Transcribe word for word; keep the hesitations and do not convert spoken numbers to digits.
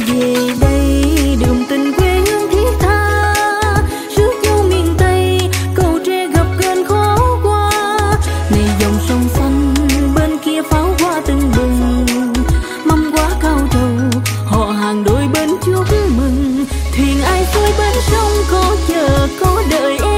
về đây đường tình quê hương thiết tha, rước dâu miền Tây cầu tre gập ghềnh khó qua. Này dòng sông xanh bên kia pháo hoa tưng bừng, mâm quá cao trầu họ hàng đôi bên chúc mừng. Thuyền ai xuôi bên sông có chờ có đợi em.